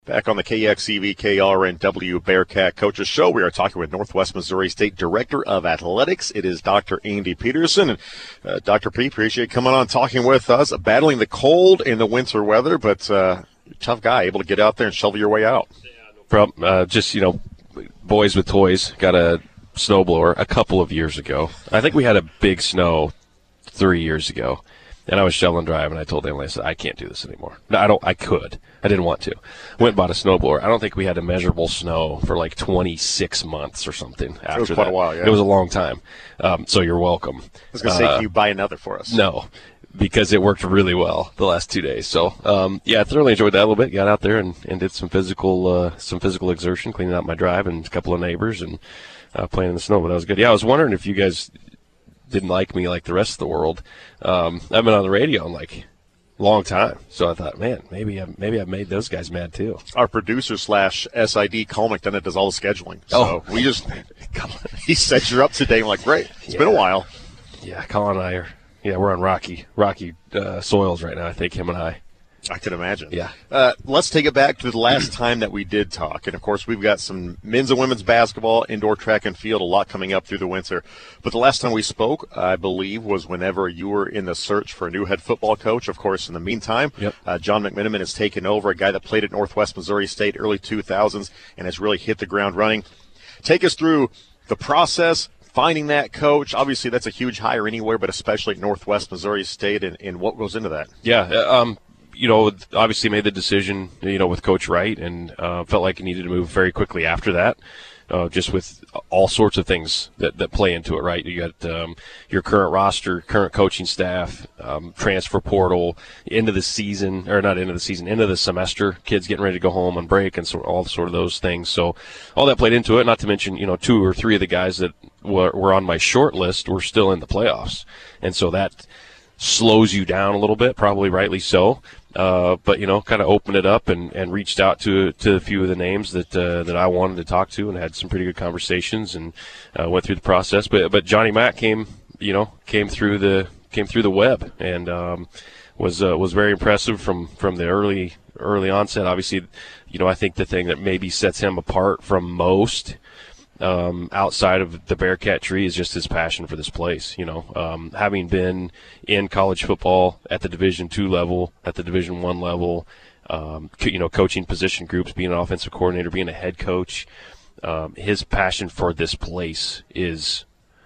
Back on the KXEV KRNW Bearcat Coaches Show, we are talking with Northwest Missouri State Director of Athletics. It is Dr. Andy Peterson. And Dr. P, appreciate coming on talking with us, battling the cold and the winter weather, but tough guy, able to get out there and shovel your way out. Boys with toys. Got a snowblower a couple of years ago. I think we had a big snow 3 years ago. And I was shoveling drive, and I told Emily, I said, I can't do this anymore. No, I could. I didn't want to. Went and bought a snowblower. I don't think we had a measurable snow for like 26 months or something after that. It was quite a while, yeah. It was a long time. So you're welcome. I was going to say, can you buy another for us? No, because it worked really well the last 2 days. So, I thoroughly enjoyed that a little bit. Got out there and did some physical exertion, cleaning out my drive and a couple of neighbors and playing in the snow. But that was good. Yeah, I was wondering if you guys didn't like me like the rest of the world. I've been on the radio in like a long time, so I thought, man, maybe I've made those guys mad too. Our producer / SID, Cole McDonough, does all the scheduling. So we just he said you're up today. I'm like, great. It's been a while. Yeah, Colin and I are. Yeah, we're on rocky soils right now. I think him and I. I can imagine. Yeah. Let's take it back to the last time that we did talk. And, of course, we've got some men's and women's basketball, indoor track and field, a lot coming up through the winter. But the last time we spoke, I believe, was whenever you were in the search for a new head football coach. Of course, in the meantime, John McMenamin has taken over, a guy that played at Northwest Missouri State early 2000s and has really hit the ground running. Take us through the process, finding that coach. Obviously, that's a huge hire anywhere, but especially at Northwest Missouri State, and what goes into that. Yeah, obviously made the decision, with Coach Wright, and felt like he needed to move very quickly after that, just with all sorts of things that play into it, right? You got your current roster, current coaching staff, transfer portal, into the semester, kids getting ready to go home on break, and so all sort of those things. So all that played into it, not to mention, 2 or 3 of the guys that were on my short list were still in the playoffs. And so that slows you down a little bit, probably rightly so. But kind of opened it up and reached out to a few of the names that I wanted to talk to, and had some pretty good conversations, and went through the process. But Johnny Mack came through the web, and was very impressive from the early onset. Obviously, I think the thing that maybe sets him apart from most, outside of the Bearcat tree, is just his passion for this place. Having been in college football at the Division II level, at the Division I level, coaching position groups, being an offensive coordinator, being a head coach, his passion for this place is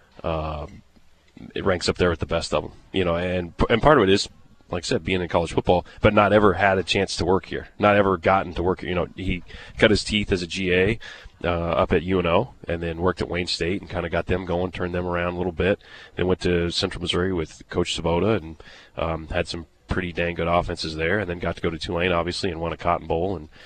it ranks up there with the best of them. And part of it is, like I said, being in college football, but not ever had a chance to work here, not ever gotten to work here. He cut his teeth as a GA up at UNO, and then worked at Wayne State and kind of got them going, turned them around a little bit. Then went to Central Missouri with Coach Sabota, and had some pretty dang good offenses there, and then got to go to Tulane, obviously, and won a Cotton Bowl. And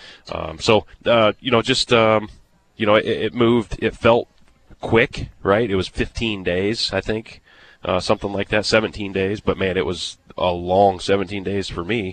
it moved. It felt quick, right? It was 15 days, I think, something like that, 17 days. But, man, it was a long 17 days for me.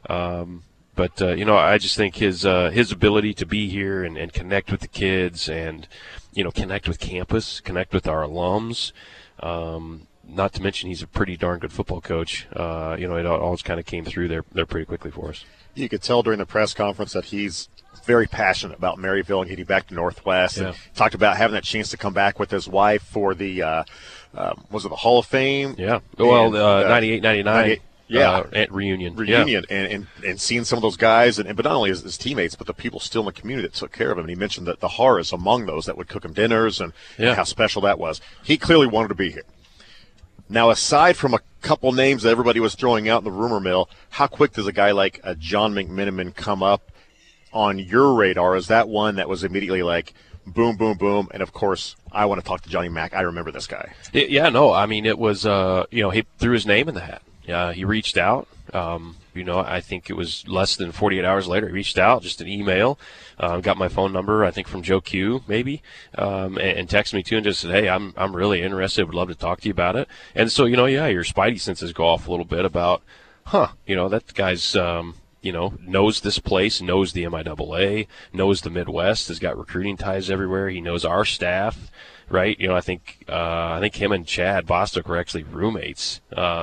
I just think his ability to be here and connect with the kids, and, connect with campus, connect with our alums, not to mention he's a pretty darn good football coach. It always kind of came through there pretty quickly for us. You could tell during the press conference that he's very passionate about Maryville and getting back to Northwest. Yeah. And talked about having that chance to come back with his wife for the was it the Hall of Fame? Yeah. Well, 98, 99. At reunion, and seeing some of those guys, but not only his teammates, but the people still in the community that took care of him. And he mentioned that the Harris among those that would cook him dinners, and how special that was. He clearly wanted to be here. Now, aside from a couple names that everybody was throwing out in the rumor mill, how quick does a guy like John McMenamin come up on your radar? Is that one that was immediately like, boom, boom, boom, and of course, I want to talk to Johnny Mack. I remember this guy. It was, he threw his name in the hat. He reached out. I think it was less than 48 hours later. He reached out, just an email, got my phone number, I think from Joe Q, maybe, and texted me too, and just said, hey, I'm really interested. Would love to talk to you about it. And so, your spidey senses go off a little bit about, that guy's, knows this place, knows the MIAA, knows the Midwest, has got recruiting ties everywhere. He knows our staff. Right, I think him and Chad Bostock were actually roommates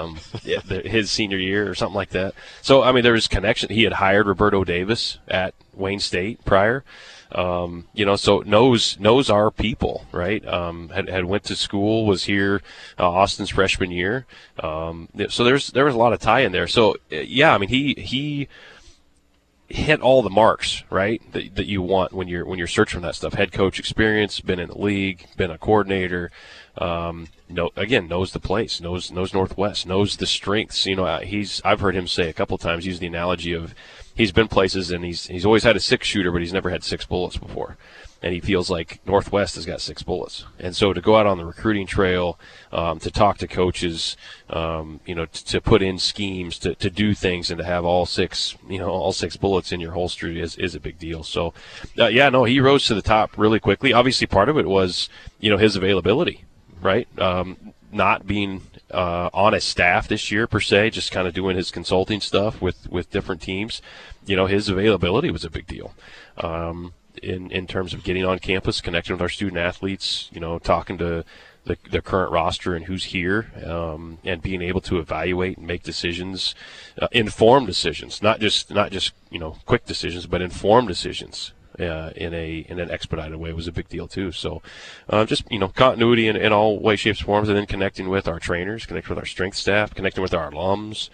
his senior year or something like that. So there was connection. He had hired Roberto Davis at Wayne State prior. So knows our people, right? Had went to school, was here Austin's freshman year. So there was a lot of tie in there. So yeah, I mean he hit all the marks, right? That you want when you're searching for that stuff. Head coach experience, been in the league, been a coordinator. Knows the place, knows Northwest, knows the strengths. I've heard him say a couple times, use the analogy of he's been places and he's always had a 6-shooter, but he's never had 6 bullets before. And he feels like Northwest has got 6 bullets. And so to go out on the recruiting trail, to talk to coaches, to put in schemes, to do things, and to have all 6 bullets in your holster is a big deal. So, he rose to the top really quickly. Obviously, part of it was, his availability, right? Not being on a staff this year per se, just kind of doing his consulting stuff with different teams. His availability was a big deal. In terms of getting on campus, connecting with our student athletes, talking to the current roster and who's here, and being able to evaluate and make decisions, informed decisions, not just quick decisions, but informed decisions in an expedited way was a big deal too. So just continuity in all ways, shapes, forms, and then connecting with our trainers, connecting with our strength staff, connecting with our alums.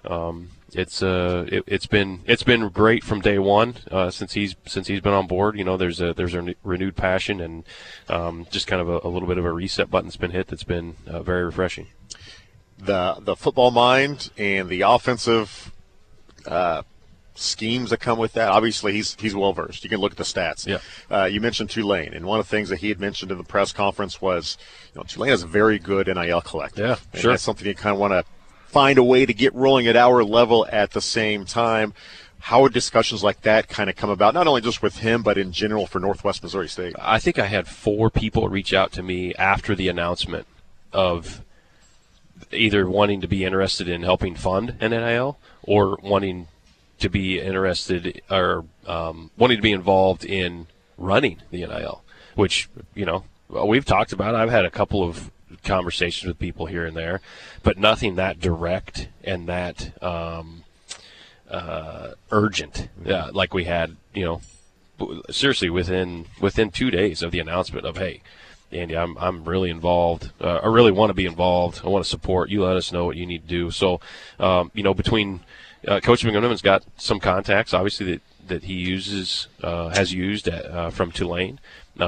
It's been great from day one since he's been on board. There's a renewed passion and just kind of a little bit of a reset button's been hit that's been very refreshing. The football mind and the offensive schemes that come with that. Obviously, he's well versed. You can look at the stats. Yeah. You mentioned Tulane, and one of the things that he had mentioned in the press conference was, Tulane has a very good NIL collective. Yeah, and sure. That's something you kind of want to find a way to get rolling at our level at the same time. How would discussions like that kind of come about, not only just with him, but in general for Northwest Missouri State? I think I had 4 people reach out to me after the announcement of either wanting to be interested in helping fund an NIL or wanting to be interested or wanting to be involved in running the NIL, which, we've talked about. I've had a couple of conversations with people here and there, but nothing that direct and that urgent like we had, seriously within 2 days of the announcement of, hey, Andy, I'm really involved. I really want to be involved. I want to support you. Let us know what you need to do. So, between Coach McMenamin's got some contacts, obviously that he has used from Tulane.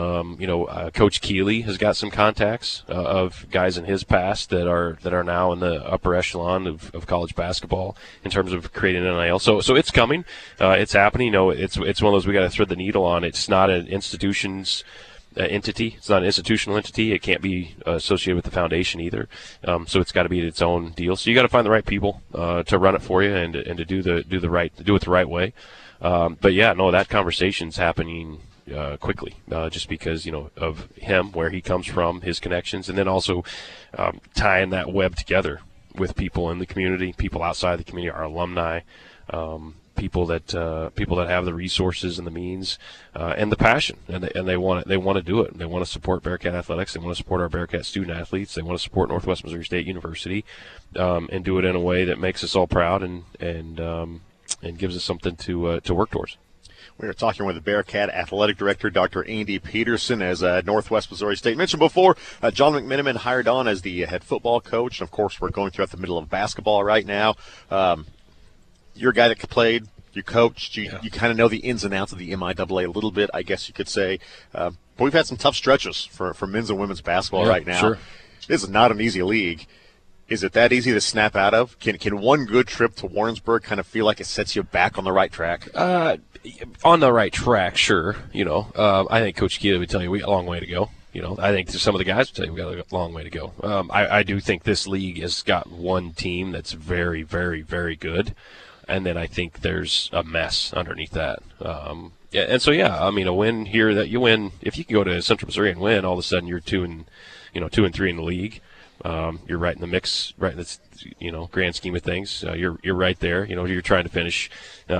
Coach Keeley has got some contacts of guys in his past that are now in the upper echelon of college basketball in terms of creating an NIL. So it's coming, it's happening. It's one of those we got to thread the needle on. It's not an institution's entity. It's not an institutional entity. It can't be associated with the foundation either. So it's got to be its own deal. So you got to find the right people to run it for you and to do it the right way. But yeah, no, that conversation's happening quickly, just because of him, where he comes from, his connections, and then also tying that web together with people in the community, people outside the community, our alumni, people that have the resources and the means and the passion, and they want to do it. They want to support Bearcat athletics. They want to support our Bearcat student athletes. They want to support Northwest Missouri State University, and do it in a way that makes us all proud and gives us something to work towards. We are talking with the Bearcat Athletic Director, Dr. Andy Peterson, as Northwest Missouri State mentioned before. John McMenamin hired on as the head football coach. And, of course, we're going through the middle of basketball right now. You're a guy that played, you coached, you kind of know the ins and outs of the MIAA a little bit, I guess you could say. But we've had some tough stretches for men's and women's basketball right now. Sure. This is not an easy league. Is it that easy to snap out of? Can one good trip to Warrensburg kind of feel like it sets you back on the right track? On the right track, sure. I think Coach Keeley would tell you we got a long way to go. I think some of the guys would tell you we got a long way to go. I do think this league has got one team that's very, very, very good, and then I think there's a mess underneath that. A win here that you win, if you can go to Central Missouri and win, all of a sudden you're 2 and 3 in the league. You're right in the mix, right in this, grand scheme of things. You're right there. You're trying to finish,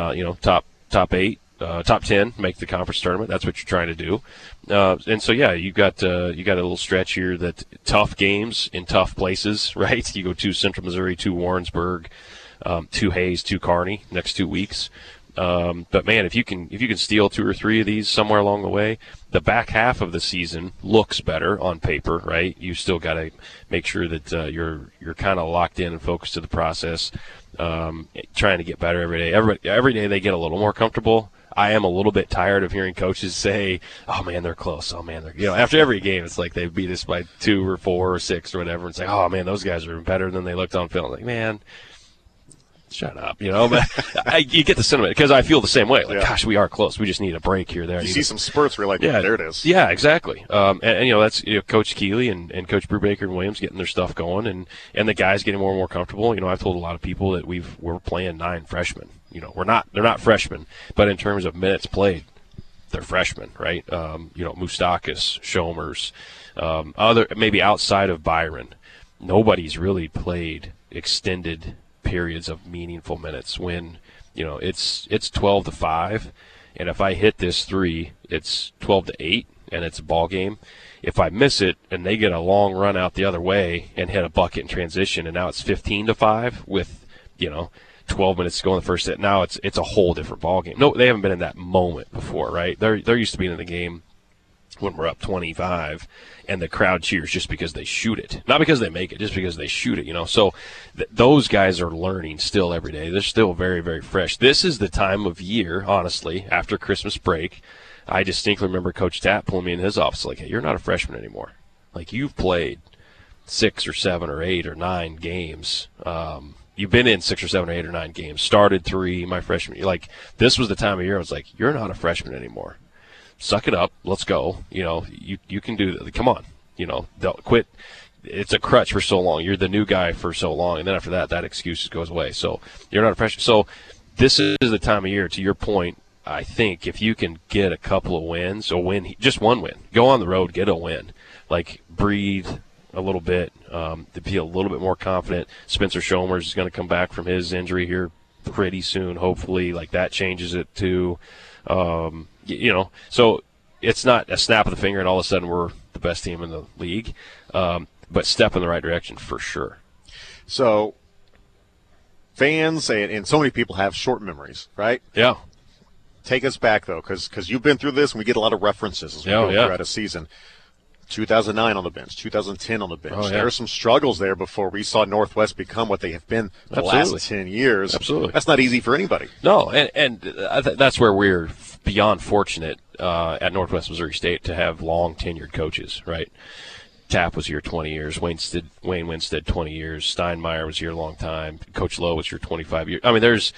top 8, top 10, make the conference tournament. That's what you're trying to do. You got a little stretch here that tough games in tough places, right? You go to Central Missouri, to Warrensburg, to Hayes, to Kearney next 2 weeks. But man, if you can steal 2 or 3 of these somewhere along the way, the back half of the season looks better on paper, right? You still got to make sure that you're kind of locked in and focused to the process, trying to get better every day. Every day they get a little more comfortable. I am a little bit tired of hearing coaches say, "Oh man, they're close. Oh man, they're," after every game, it's like they beat us by 2 or 4 or 6 or whatever, and say, "Oh man, those guys are better than they looked on film." Like, man, shut up, But you get the sentiment because I feel the same way. Like, gosh, we are close. We just need a break here. There, you see some spurts where you're like, yeah, there it is. Yeah, exactly. And that's Coach Keeley and Coach Brubaker and Williams getting their stuff going, and the guys getting more and more comfortable. I've told a lot of people that we're playing 9 freshmen. They're not freshmen, but in terms of minutes played, they're freshmen, right? Moustakis, Shomers, other maybe outside of Byron, nobody's really played extended periods of meaningful minutes when it's 12-5, and if I hit this 3, it's 12-8, and it's a ball game. If I miss it and they get a long run out the other way and hit a bucket in transition, and now it's 15-5 with 12 minutes to go in the first set, now it's a whole different ball game. No, they haven't been in that moment before, right? They're used to being in the game when we're up 25 and the crowd cheers just because they shoot it, not because they make it, just because they shoot it. So those guys are learning still every day. They're still very, very fresh. This is the time of year, honestly, after Christmas break. I distinctly remember Coach Tapp pulling me in his office like, "Hey, you're not a freshman anymore. Like, you've played 6 or 7 or 8 or 9 games. You've been in 6 or 7 or 8 or 9 games, started 3 my freshman year. Like, this was the time of year I was like, you're not a freshman anymore. Suck it up. Let's go. You can do that. Come on. Don't quit. It's a crutch for so long. You're the new guy for so long. And then after that excuse goes away. So you're not a freshman. So this is the time of year, to your point. I think if you can get a couple of wins, just one win, go on the road, get a win, like breathe a little bit, to be a little bit more confident. Spencer Shomers is going to come back from his injury here pretty soon, hopefully. Like, that changes it too. So it's not a snap of the finger and all of a sudden we're the best team in the league, but step in the right direction for sure. So fans and so many people have short memories, right? Yeah. Take us back, though, because you've been through this and we get a lot of references as we go throughout a season. 2009 on the bench, 2010 on the bench. There are some struggles there before we saw Northwest become what they have been the last 10 years. Absolutely. That's not easy for anybody. No, and that's where we're beyond fortunate at Northwest Missouri State to have long tenured coaches, right? Tapp was here 20 years. Wayne Winstead 20 years. Steinmeier was here a long time. Coach Lowe was here 25 years. I mean, there's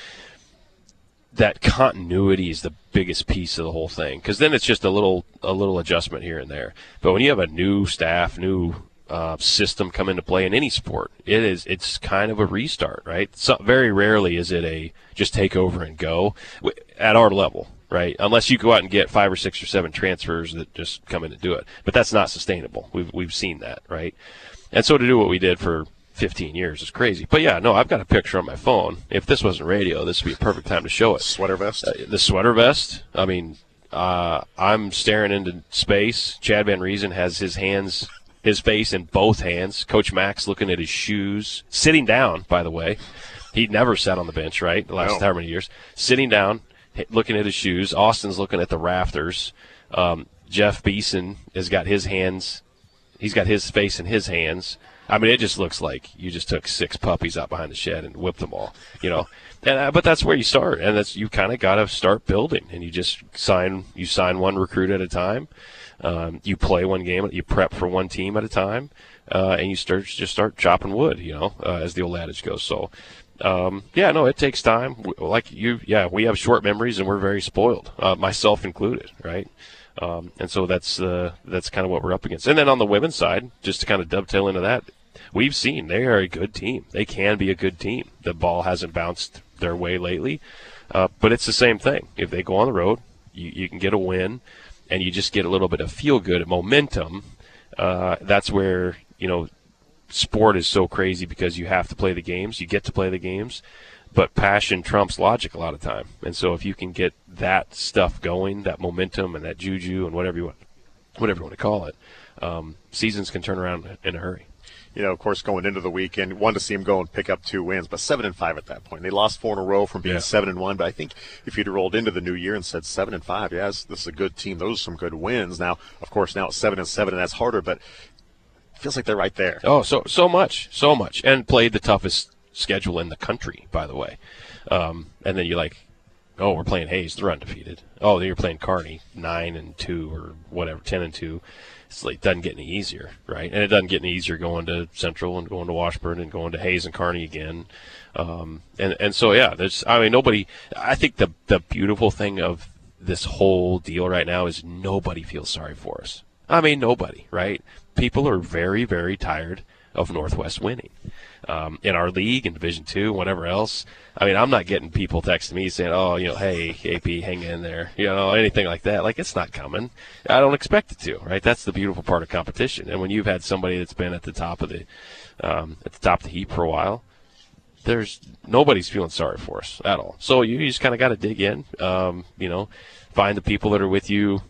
that continuity is the biggest piece of the whole thing, because then it's just a little adjustment here and there. But when you have a new staff, new system come into play in any sport, it's kind of a restart, right? So very rarely is it a just take over and go at our level, right? Unless you go out and get 5 or 6 or 7 transfers that just come in and do it. But that's not sustainable. We've seen that, right? And so to do what we did for 15 years is crazy. But yeah, no, I've got a picture on my phone. If this wasn't radio, this would be a perfect time to show it. Sweater vest? The sweater vest. I mean, I'm staring into space. Chad Van Riesen has his face in both hands. Coach Max looking at his shoes. Sitting down, by the way. He never sat on the bench, right? The last how many years. Sitting down, looking at his shoes. Austin's looking at the rafters. Jeff Beeson has got his hands. He's got his face in his hands. I mean, it just looks like you just took 6 puppies out behind the shed and whipped them all, And but that's where you start, and you kind of got to start building, and you just sign one recruit at a time. You play one game, you prep for one team at a time, and you start chopping wood, as the old adage goes. So, it takes time. We have short memories, and we're very spoiled, myself included, right? And so that's kind of what we're up against. And then on the women's side, just to kind of dovetail into that, we've seen they are a good team. They can be a good team. The ball hasn't bounced their way lately, but it's the same thing. If they go on the road, you can get a win, and you just get a little bit of feel-good momentum. That's where, sport is so crazy because you have to play the games. You get to play the games. But passion trumps logic a lot of time. And so if you can get that stuff going, that momentum and that juju and whatever you want to call it, seasons can turn around in a hurry. of course, going into the weekend, wanted to see them go and pick up 2 wins, but 7-5 at that point. They lost 4 in a row from being 7-1, but I think if you'd rolled into the new year and said 7-5, yes, this is a good team. Those are some good wins. Now, of course, now it's 7-7, and that's harder, but it feels like they're right there. Oh, so much, and played the toughest schedule in the country, by the way. And then you're like, oh, we're playing Hayes, they're undefeated. Oh, then you're playing Kearney, 9-2 or whatever, 10-2. It's like, it doesn't get any easier, right? And it doesn't get any easier going to Central and going to Washburn and going to Hayes and Kearney again. And so, yeah, nobody – I think the beautiful thing of this whole deal right now is nobody feels sorry for us. I mean, nobody, right? People are very, very tired of Northwest winning. In our league, in Division II, whatever else. I mean, I'm not getting people texting me saying, oh, hey, AP, hang in there, anything like that. Like, it's not coming. I don't expect it to, right? That's the beautiful part of competition. And when you've had somebody that's been at the top of the heap for a while, nobody's feeling sorry for us at all. So you just kind of got to dig in, find the people that are with you,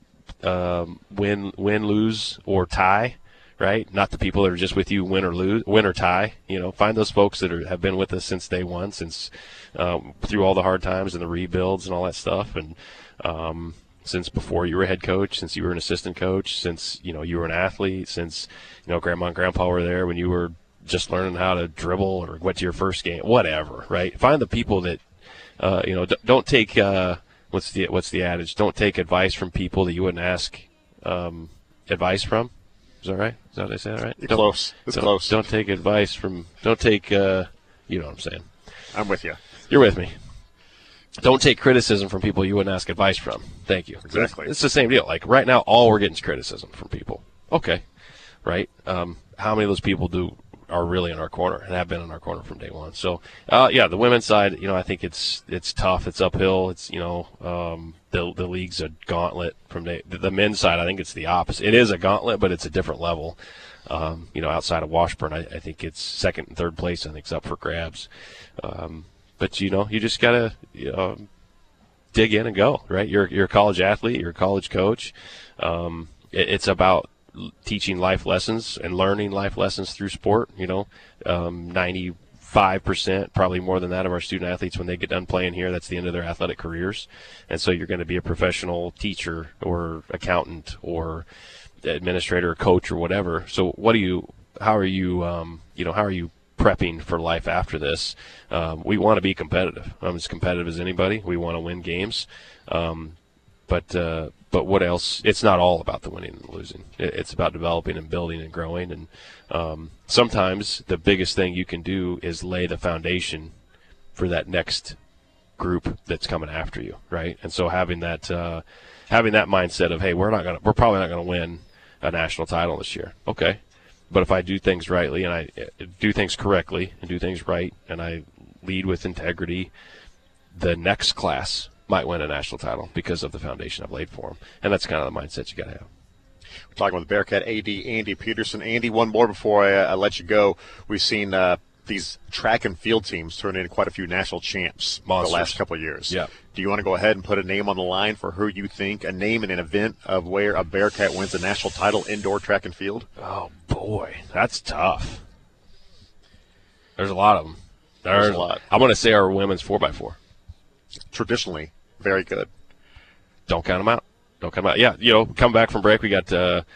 win, lose, or tie. Right? Not the people that are just with you win or tie. Find those folks that have been with us since day one, since through all the hard times and the rebuilds and all that stuff, and since before you were a head coach, since you were an assistant coach, since you were an athlete, since grandma and grandpa were there when you were just learning how to dribble or went to your first game, whatever. Right? Find the people that don't take what's the adage? Don't take advice from people that you wouldn't ask advice from. Is that right? Is that what I said? Right? Close. It's close. Don't take advice from. Don't take. You know what I'm saying. I'm with you. You're with me. Don't take criticism from people you wouldn't ask advice from. Thank you. Exactly. It's the same deal. Like right now, all we're getting is criticism from people. Okay, right? How many of those people are really in our corner and have been in our corner from day one? So, the women's side, I think it's tough. It's uphill. It's the league's a gauntlet from the men's side. I think it's the opposite. It is a gauntlet, but it's a different level. Outside of Washburn, I think it's second and third place. I think it's up for grabs. But you just gotta dig in and go. Right? You're a college athlete. You're a college coach. It's about teaching life lessons and learning life lessons through sport. 95%, probably more than that, of our student athletes, when they get done playing here, that's the end of their athletic careers. And so you're going to be a professional teacher or accountant or administrator or coach or whatever. So how are you prepping for life after this? We want to be competitive. I'm as competitive as anybody. We want to win games. But what else? It's not all about the winning and losing. It's about developing and building and growing. And sometimes the biggest thing you can do is lay the foundation for that next group that's coming after you, right? And so having that mindset of, hey, we're probably not gonna win a national title this year. Okay, but if I do things rightly and I do things correctly and do things right and I lead with integrity, the next class might win a national title because of the foundation I've laid for them. And that's kind of the mindset you got to have. We're talking with Bearcat AD Andy Peterson. Andy, one more before I let you go. We've seen these track and field teams turn into quite a few national champs the last couple of years. Yeah. Do you want to go ahead and put a name on the line for who you think, a name and an event of where a Bearcat wins a national title indoor track and field? Oh, boy. That's tough. There's a lot of them. There's a lot. I'm going to say our women's 4x4. Traditionally very good. Don't count them out. Yeah, come back from break. We got they're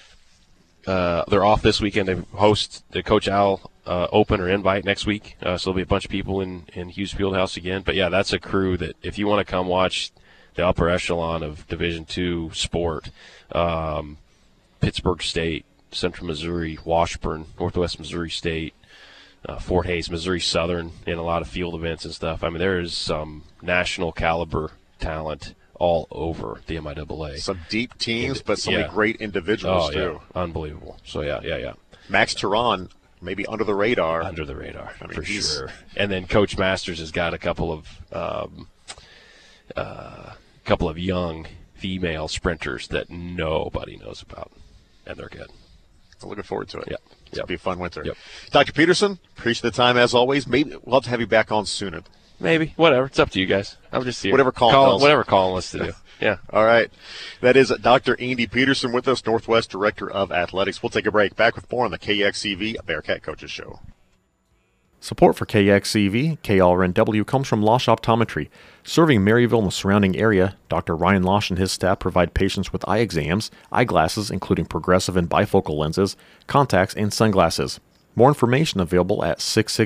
off this weekend. They host the Coach Al Open or Invite next week. So there'll be a bunch of people in Hughes Fieldhouse again. But, yeah, that's a crew that if you want to come watch the upper echelon of Division II sport, Pittsburgh State, Central Missouri, Washburn, Northwest Missouri State, Fort Hays, Missouri Southern, in a lot of field events and stuff. I mean, there is some national caliber talent all over the MIAA. Some deep teams, but so many great individuals, too. Yeah. Unbelievable. So, yeah. Max Teron, maybe under the radar. I mean, for sure. And then Coach Masters has got a couple of young female sprinters that nobody knows about, and they're good. I'm looking forward to it. Yeah. It'll be a fun winter. Yep. Dr. Peterson, appreciate the time as always. Maybe we'll have to have you back on sooner. Maybe. Whatever. It's up to you guys. I'm just here. Whatever calling us to do. Yeah. All right. That is Dr. Andy Peterson with us, Northwest Director of Athletics. We'll take a break. Back with more on the KXCV Bearcat Coaches Show. Support for KXCV, KRNW comes from Losch Optometry. Serving Maryville and the surrounding area, Dr. Ryan Losch and his staff provide patients with eye exams, eyeglasses including progressive and bifocal lenses, contacts, and sunglasses. More information available at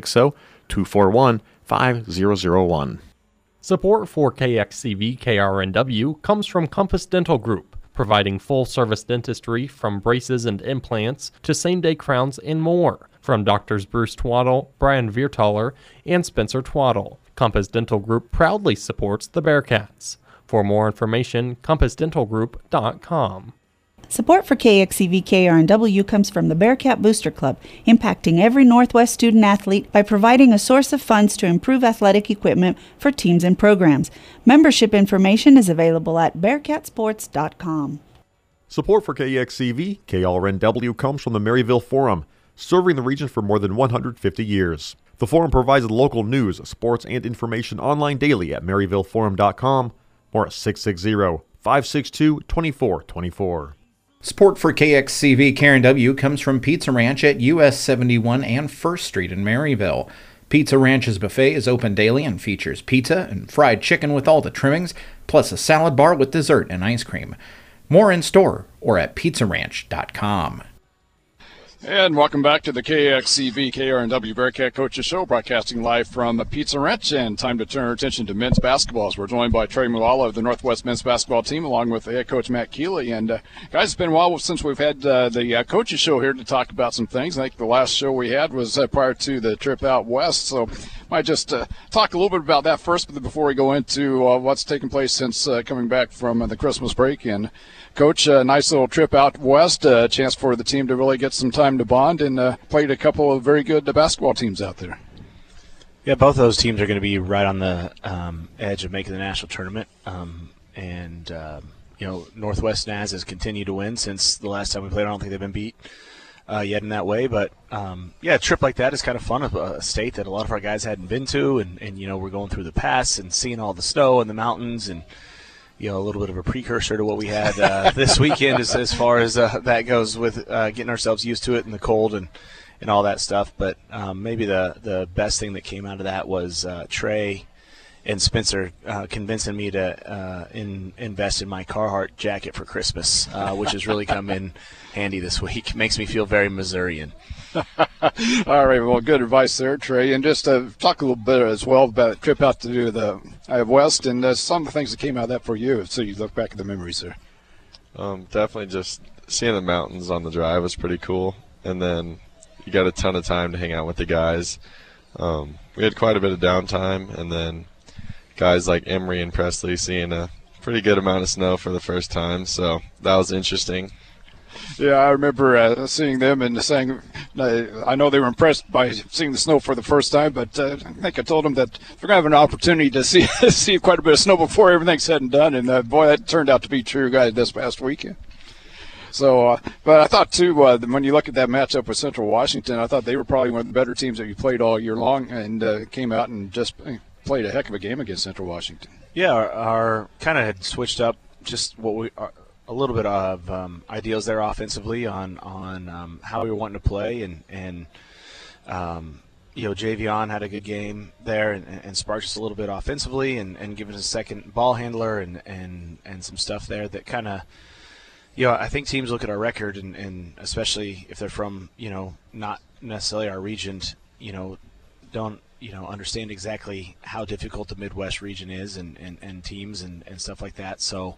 660-241-5001. Support for KXCV KRNW comes from Compass Dental Group, providing full-service dentistry from braces and implants to same-day crowns and more. From Doctors Bruce Twaddle, Brian Viertaler, and Spencer Twaddle, Compass Dental Group proudly supports the Bearcats. For more information, compassdentalgroup.com. Support for KXCV KRNW comes from the Bearcat Booster Club, impacting every Northwest student-athlete by providing a source of funds to improve athletic equipment for teams and programs. Membership information is available at bearcatsports.com. Support for KXCV, KRNW comes from the Maryville Forum, serving the region for more than 150 years. The Forum provides local news, sports, and information online daily at maryvilleforum.com or at 660-562-2424. Support for KXCV KRNW comes from Pizza Ranch at US 71 and 1st Street in Maryville. Pizza Ranch's buffet is open daily and features pizza and fried chicken with all the trimmings, plus a salad bar with dessert and ice cream. More in store or at pizzaranch.com. And welcome back to the KXCV KRNW Bearcat Coaches Show, broadcasting live from Pizza Ranch. And time to turn our attention to men's basketball as we're joined by Trey Mulala of the Northwest men's basketball team, along with head coach Matt Keeley. And guys, it's been a while since we've had the Coaches Show here to talk about some things. I think the last show we had was prior to the trip out west, so might just talk a little bit about that first before we go into what's taken place since coming back from the Christmas break. And Coach, a nice little trip out west, a chance for the team to really get some time to bond, and played a couple of very good basketball teams out there. Yeah, both of those teams are going to be right on the edge of making the national tournament. Northwest Naz has continued to win since the last time we played. I don't think they've been beat yet in that way. But, a trip like that is kind of fun, of a state that a lot of our guys hadn't been to. And we're going through the pass and seeing all the snow and the mountains and, a little bit of a precursor to what we had this weekend as far as that goes with getting ourselves used to it in the cold and all that stuff. But maybe the best thing that came out of that was Trey and Spencer convincing me to invest in my Carhartt jacket for Christmas, which has really come in handy this week. Makes me feel very Missourian. All right, well, good advice there, Trey. And just talk a little bit as well about the trip out to do the West and some of the things that came out of that for you, so you look back at the memories there. Definitely just seeing the mountains on the drive was pretty cool. And then you got a ton of time to hang out with the guys. We had quite a bit of downtime, and then guys like Emery and Presley seeing a pretty good amount of snow for the first time, so that was interesting. Yeah, I remember seeing them and saying, I know they were impressed by seeing the snow for the first time, but I think I told them that we're going to have an opportunity to see quite a bit of snow before everything's said and done, and boy, that turned out to be true, guys, this past weekend. So, but I thought, too, when you look at that matchup with Central Washington, I thought they were probably one of the better teams that you played all year long, and came out and just played a heck of a game against Central Washington. Yeah, our kind of had switched up just what we are. A little bit of ideals there offensively on how we were wanting to play, and Javion had a good game there and sparked us a little bit offensively and given us a second ball handler and some stuff there that kind of, I think teams look at our record and especially if they're from, not necessarily our region, don't, understand exactly how difficult the Midwest region is and teams and stuff like that. So,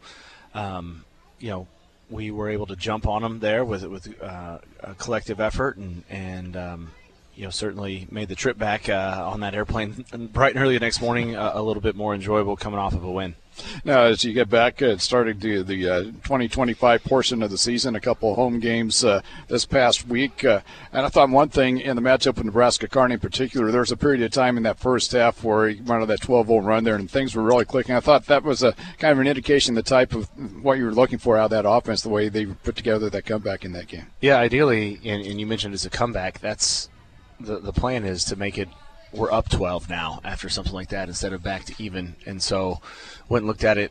we were able to jump on them there with a collective effort and certainly made the trip back on that airplane bright and early the next morning a little bit more enjoyable coming off of a win. Now, as you get back, it started the 2025 portion of the season, a couple of home games this past week. And I thought one thing in the matchup with Nebraska Kearney in particular, there was a period of time in that first half where he went on that 12-0 run there and things were really clicking. I thought that was a kind of an indication of the type of what you were looking for out of that offense, the way they put together that comeback in that game. Yeah, ideally, and you mentioned as a comeback, that's the plan is to make it we're up 12 now after something like that instead of back to even. And so went and looked at it,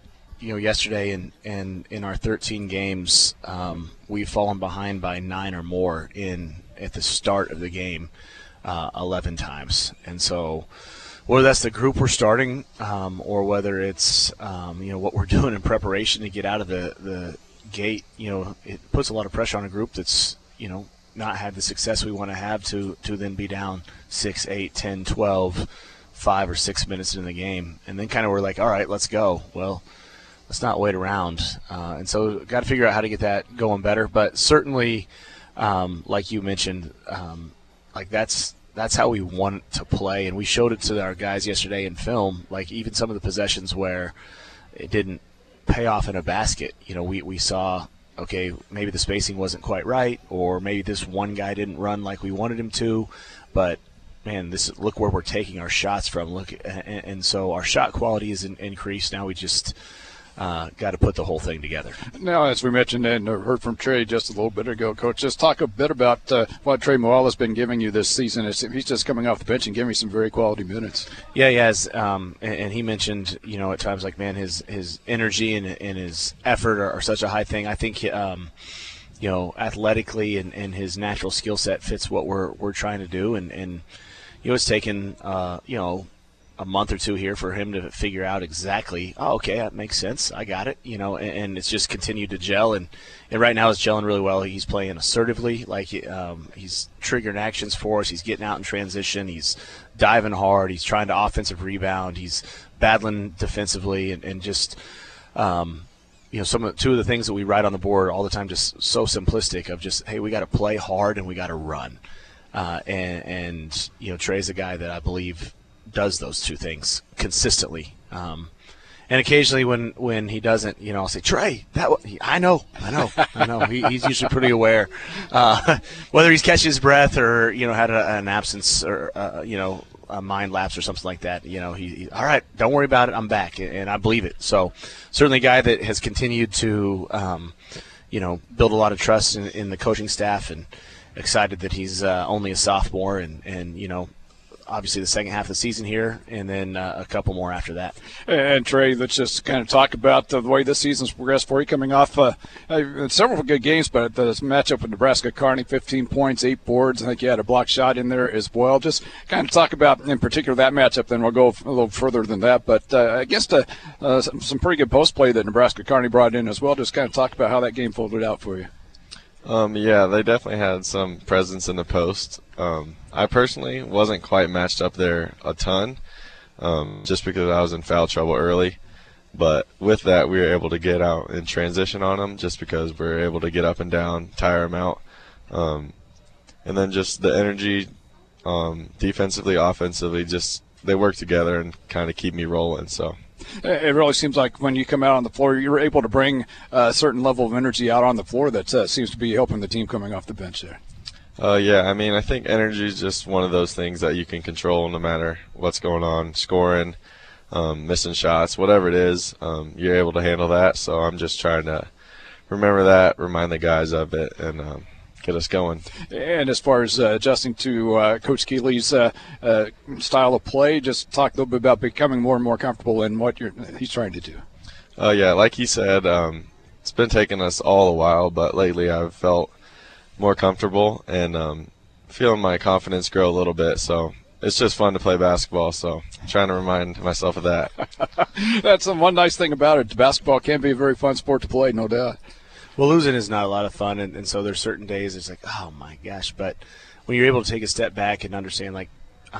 yesterday and in our 13 games, we've fallen behind by 9 or more at the start of the game 11 times. And so whether that's the group we're starting or whether it's what we're doing in preparation to get out of the gate, it puts a lot of pressure on a group that's not had the success we want to have to then be down 6, 8, 10, 12, 5 or 6 minutes into the game. And then kind of we're like, all right, let's go. Well, let's not wait around. And so got to figure out how to get that going better. But certainly, like you mentioned, that's how we want to play. And we showed it to our guys yesterday in film, like even some of the possessions where it didn't pay off in a basket. We saw, okay, maybe the spacing wasn't quite right, or maybe this one guy didn't run like we wanted him to, but man, look where we're taking our shots from. And so our shot quality is increased. Now we just got to put the whole thing together. Now, as we mentioned and heard from Trey just a little bit ago, Coach, just talk a bit about what Trey Moala's been giving you this season. He's just coming off the bench and giving you some very quality minutes. Yeah, he has. And he mentioned, at times, like, man, his energy and his effort are such a high thing. I think, athletically and his natural skill set fits what we're trying to do. And it's taken, a month or two here for him to figure out exactly, okay, that makes sense. I got it, and it's just continued to gel. And right now it's gelling really well. He's playing assertively, like he's triggering actions for us. He's getting out in transition. He's diving hard. He's trying to offensive rebound. He's battling defensively and just, two of the things that we write on the board all the time, just so simplistic of just, hey, we got to play hard and we got to run. And Trey's a guy that I believe does those two things consistently. And occasionally when he doesn't, I'll say, Trey, I know. He's usually pretty aware, whether he's catching his breath or, had an absence or, a mind lapse or something like that. He all right, don't worry about it. I'm back. And I believe it. So certainly a guy that has continued to, build a lot of trust in the coaching staff, and excited that he's only a sophomore and obviously the second half of the season here, and then a couple more after that. And Trey, let's just kind of talk about the way this season's progressed for you, coming off several good games, but the matchup with Nebraska Kearney, 15 points, 8 boards. I think you had a block shot in there as well. Just kind of talk about, in particular, that matchup, then we'll go a little further than that. But against some pretty good post play that Nebraska Kearney brought in as well. Just kind of talk about how that game folded out for you. Yeah, they definitely had some presence in the post. I personally wasn't quite matched up there a ton, just because I was in foul trouble early. But with that, we were able to get out and transition on them, just because we were able to get up and down, tire them out. And then just the energy, defensively, offensively, just they work together and kind of keep me rolling. So. It really seems like when you come out on the floor, you're able to bring a certain level of energy out on the floor that seems to be helping the team coming off the bench there. Yeah, I think energy is just one of those things that you can control no matter what's going on, scoring, missing shots, whatever it is, you're able to handle that. So I'm just trying to remember that, remind the guys of it, and get us going. And as far as adjusting to Coach Keeley's style of play, just talk a little bit about becoming more and more comfortable in what he's trying to do. Yeah, like he said, it's been taking us all a while, but lately I've felt more comfortable and feeling my confidence grow a little bit. So it's just fun to play basketball, so I'm trying to remind myself of that. That's one nice thing about it. Basketball can be a very fun sport to play, no doubt. Well, losing is not a lot of fun, and so there's certain days it's like, oh, my gosh. But when you're able to take a step back and understand, like,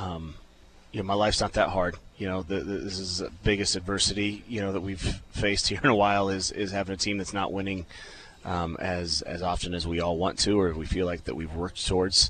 my life's not that hard. This is the biggest adversity, that we've faced here in a while is having a team that's not winning as often as we all want to, or we feel like that we've worked towards.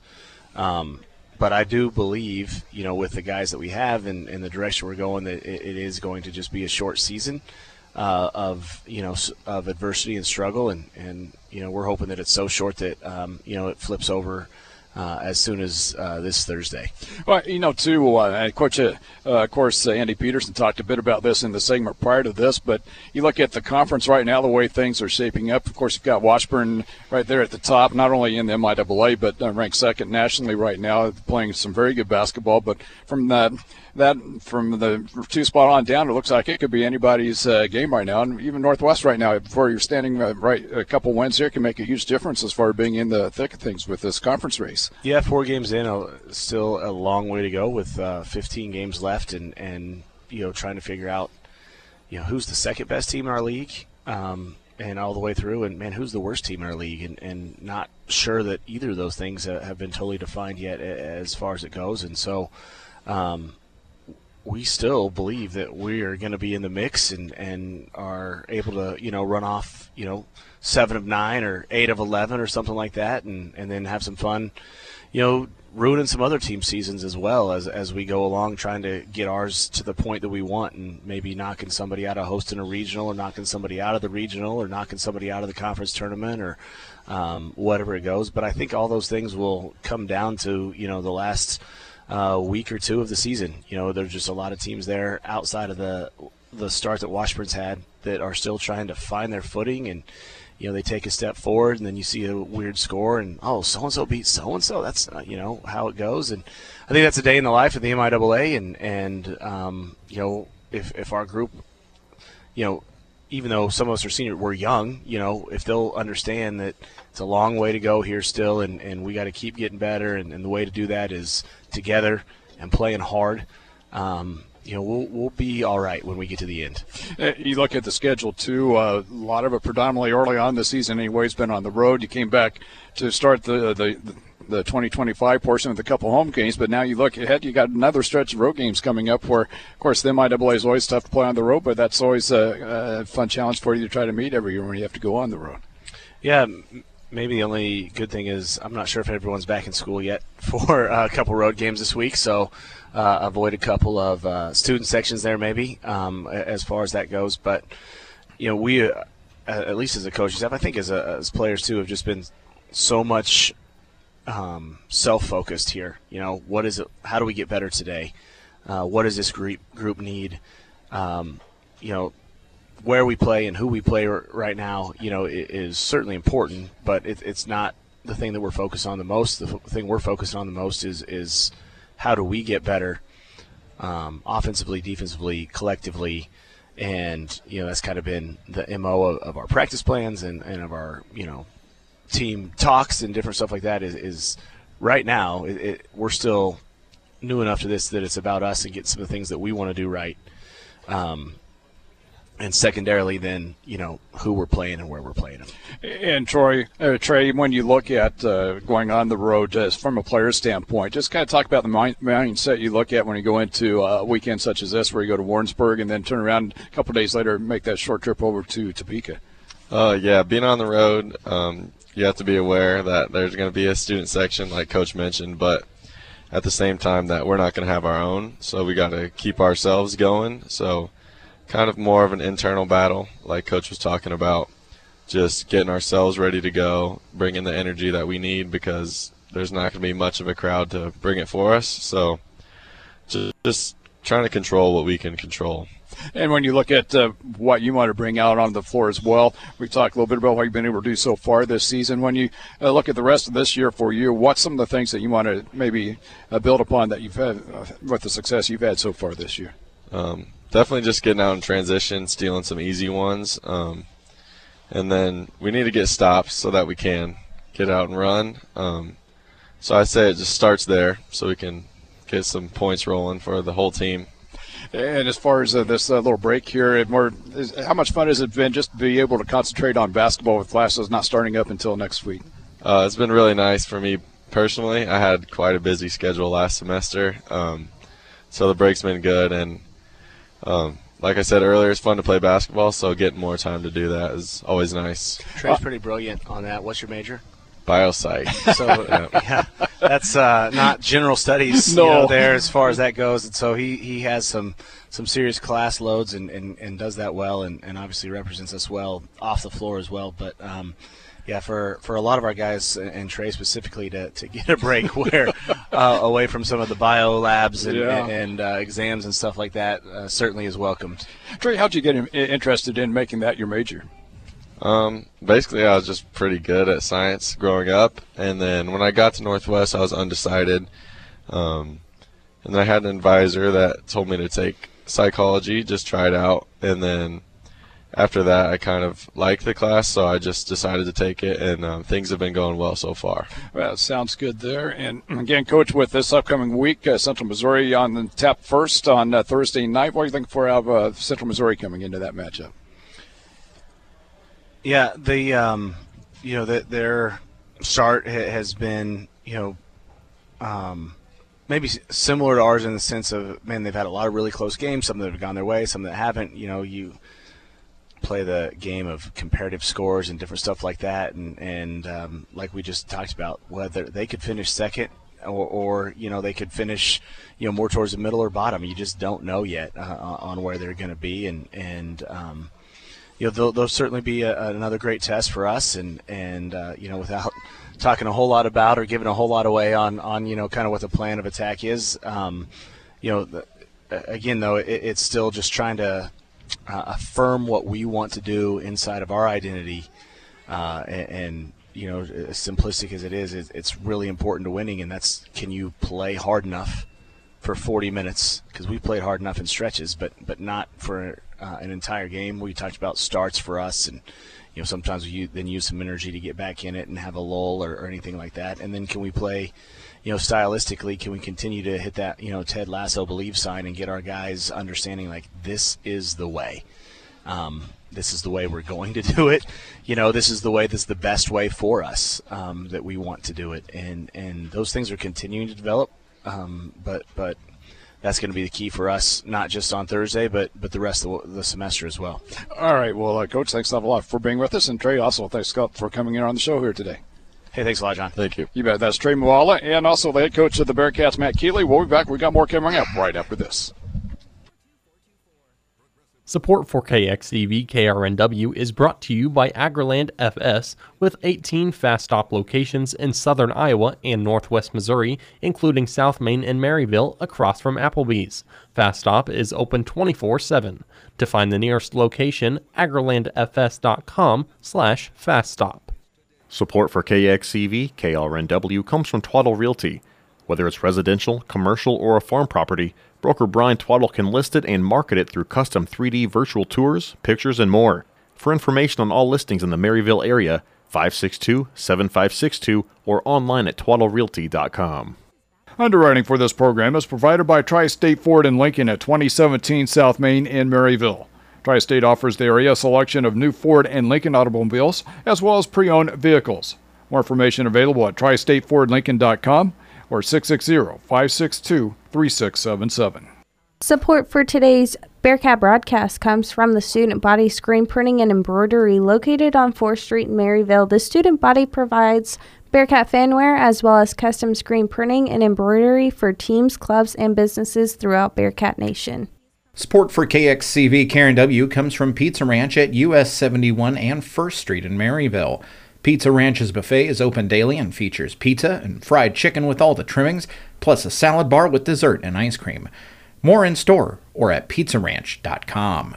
But I do believe, with the guys that we have and the direction we're going, that it is going to just be a short season. Of adversity and struggle, and we're hoping that it's so short that it flips over as soon as this Thursday. Well, too, Coach, of course, Andy Peterson talked a bit about this in the segment prior to this, but you look at the conference right now, the way things are shaping up. Of course, you've got Washburn right there at the top, not only in the MIAA, but ranked second nationally right now, playing some very good basketball. But from that from the 2 spot on down, it looks like it could be anybody's game right now. And even Northwest right now, before you're standing right a couple wins here, can make a huge difference as far as being in the thick of things with this conference race. Yeah, 4 games in, still a long way to go with 15 games left, and trying to figure out who's the second best team in our league, and all the way through, and man, who's the worst team in our league, and not sure that either of those things have been totally defined yet as far as it goes. And so we still believe that we are going to be in the mix and are able to run off 7 of 9 or 8 of 11 or something like that, and then have some fun ruining some other team seasons as well as we go along, trying to get ours to the point that we want, and maybe knocking somebody out of hosting a regional, or knocking somebody out of the regional, or knocking somebody out of the conference tournament, or whatever it goes. But I think all those things will come down to the last week or 2 of the season. There's just a lot of teams there outside of the start that Washburn's had that are still trying to find their footing, and they take a step forward, and then you see a weird score, and so-and-so beat so-and-so. That's how it goes. And I think that's a day in the life of the MIAA, and if our group, even though some of us are senior, we're young, if they'll understand that it's a long way to go here still, and we got to keep getting better, and the way to do that is together and playing hard. We'll be all right when we get to the end. You look at the schedule, too. A lot of it predominantly early on the season anyway has been on the road. You came back to start the 2025 portion with a couple home games, but now you look ahead, you got another stretch of road games coming up where, of course, the MIAA is always tough to play on the road, but that's always a fun challenge for you to try to meet every year when you have to go on the road. Yeah, maybe the only good thing is I'm not sure if everyone's back in school yet for a couple road games this week, so avoid a couple of student sections there maybe as far as that goes. But, we, at least as a coaching staff, I think as players too, have just been so much self-focused here. What is it? How do we get better today? What does this group need? Where we play and who we play right now, is certainly important, but it's not the thing that we're focused on the most. The thing we're focused on the most is how do we get better offensively, defensively, collectively, and that's kind of been the MO of our practice plans and of our team talks and different stuff like that. Is right now we're still new enough to this that it's about us and get some of the things that we want to do right. And secondarily, then, who we're playing and where we're playing them. And Trey, when you look at going on the road just from a player's standpoint, just kind of talk about the mindset you look at when you go into a weekend such as this, where you go to Warrensburg and then turn around a couple of days later and make that short trip over to Topeka. Yeah, being on the road, you have to be aware that there's going to be a student section, like Coach mentioned, but at the same time that we're not going to have our own, so we got to keep ourselves going. So kind of more of an internal battle, like Coach was talking about, just getting ourselves ready to go, bringing the energy that we need, because there's not going to be much of a crowd to bring it for us. So just trying to control what we can control. And when you look at what you want to bring out on the floor as well, we talked a little bit about what you've been able to do so far this season. When you look at the rest of this year for you, what's some of the things that you want to maybe build upon that you've had with the success you've had so far this year? Definitely just getting out in transition, stealing some easy ones. And then we need to get stops so that we can get out and run. So I say it just starts there so we can get some points rolling for the whole team. And as far as this little break here, how much fun has it been just to be able to concentrate on basketball with classes not starting up until next week? It's been really nice for me personally. I had quite a busy schedule last semester, so the break's been good. And like I said earlier, it's fun to play basketball, so getting more time to do that is always nice. Trey's pretty brilliant on that. What's your major? Biopsych. So yeah, that's not general studies there as far as that goes. And so he has some serious class loads and does that well, and obviously represents us well off the floor as well. But yeah, for a lot of our guys, and Trey specifically, to get a break where away from some of the bio labs and exams and stuff like that certainly is welcomed. Trey, how'd you get interested in making that your major? Basically, I was just pretty good at science growing up, and then when I got to Northwest, I was undecided. And then I had an advisor that told me to take psychology, just try it out. And then after that, I kind of liked the class, so I just decided to take it, and things have been going well so far. Well, sounds good there. And again, Coach, with this upcoming week, Central Missouri on the tap first on Thursday night. What do you think for Central Missouri coming into that matchup? Yeah, their start has been, maybe similar to ours in the sense of, man, they've had a lot of really close games, some that have gone their way, some that haven't. You play the game of comparative scores and different stuff like that, and like we just talked about, whether they could finish second or they could finish more towards the middle or bottom. You just don't know yet on where they're going to be, and they'll certainly be another great test for us, and without talking a whole lot about or giving a whole lot away on kind of what the plan of attack is, again though, it's still just trying to affirm what we want to do inside of our identity, and as simplistic as it is, it's really important to winning, and that's, can you play hard enough for 40 minutes? Because we played hard enough in stretches, but not for an entire game. We talked about starts for us, and sometimes we then use some energy to get back in it and have a lull or anything like that. And then can we play, stylistically, can we continue to hit that, Ted Lasso believe sign and get our guys understanding, like, this is the way. This is the way we're going to do it. This is the way that's the best way for us, that we want to do it. And those things are continuing to develop, but that's going to be the key for us, not just on Thursday, but the rest of the semester as well. All right. Well, Coach, thanks a lot for being with us. And Trey, also thanks, Scott, for coming in on the show here today. Hey, thanks a lot, John. Thank you. You bet. That's Trey Muala, and also the head coach of the Bearcats, Matt Keeley. We'll be back. We got more coming up right after this. Support for KXEV KRNW is brought to you by Agriland FS, with 18 Fast Stop locations in southern Iowa and northwest Missouri, including South Main and Maryville, across from Applebee's. Fast Stop is open 24/7. To find the nearest location, agrilandfs.com/faststop. Support for KXCV KRNW comes from Twaddle Realty. Whether it's residential, commercial, or a farm property, broker Brian Twaddle can list it and market it through custom 3D virtual tours, pictures, and more. For information on all listings in the Maryville area, 562-7562 or online at twaddlerealty.com. Underwriting for this program is provided by Tri-State Ford in Lincoln at 2017 South Main in Maryville. Tri-State offers the area a selection of new Ford and Lincoln automobiles, as well as pre-owned vehicles. More information available at tristatefordlincoln.com or 660-562-3677. Support for today's Bearcat broadcast comes from the Student Body Screen Printing and Embroidery located on 4th Street in Maryville. The Student Body provides Bearcat fanwear as well as custom screen printing and embroidery for teams, clubs, and businesses throughout Bearcat Nation. Support for KXCV KRNW comes from Pizza Ranch at US 71 and 1st Street in Maryville. Pizza Ranch's buffet is open daily and features pizza and fried chicken with all the trimmings, plus a salad bar with dessert and ice cream. More in store or at pizzaranch.com.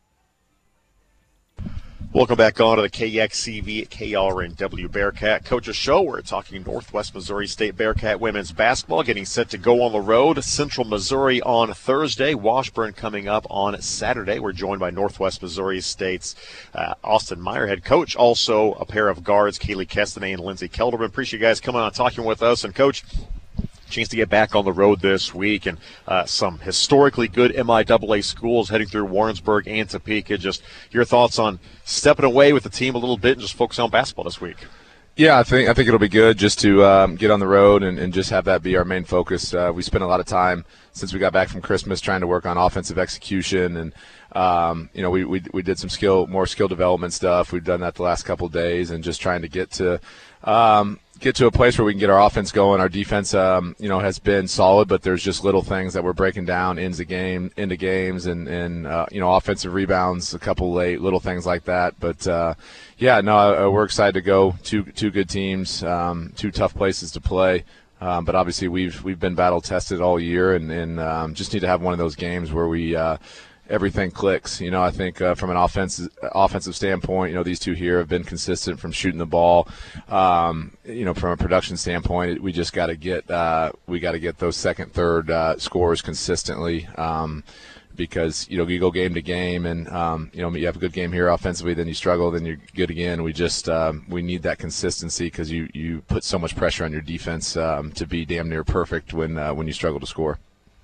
Welcome back on to the KXCV KRNW Bearcat Coaches Show. We're talking Northwest Missouri State Bearcat women's basketball, getting set to go on the road. Central Missouri on Thursday, Washburn coming up on Saturday. We're joined by Northwest Missouri State's Austin Meyer, head coach. Also a pair of guards, Kaylee Kestenay and Lindsey Kelderman. Appreciate you guys coming on and talking with us. And Coach, chance to get back on the road this week, and some historically good MIAA schools heading through Warrensburg and Topeka. Just your thoughts on stepping away with the team a little bit and just focusing on basketball this week. Yeah, I think it'll be good just to get on the road and just have that be our main focus. We spent a lot of time since we got back from Christmas trying to work on offensive execution, and we did some more skill development stuff. We've done that the last couple of days, and just trying to get to a place where we can get our offense going. Our defense, has been solid, but there's just little things that we're breaking down into games, and offensive rebounds, a couple late, little things like that. But we're excited to go. Two good teams, two tough places to play. But obviously we've been battle tested all year, and just need to have one of those games where we everything clicks. I think from an offensive standpoint, these two here have been consistent from shooting the ball. From a production standpoint, we just got to get those second, third scores consistently. Because you go game to game, and you have a good game here offensively, then you struggle, then you're good again. We need that consistency because you put so much pressure on your defense to be damn near perfect when you struggle to score.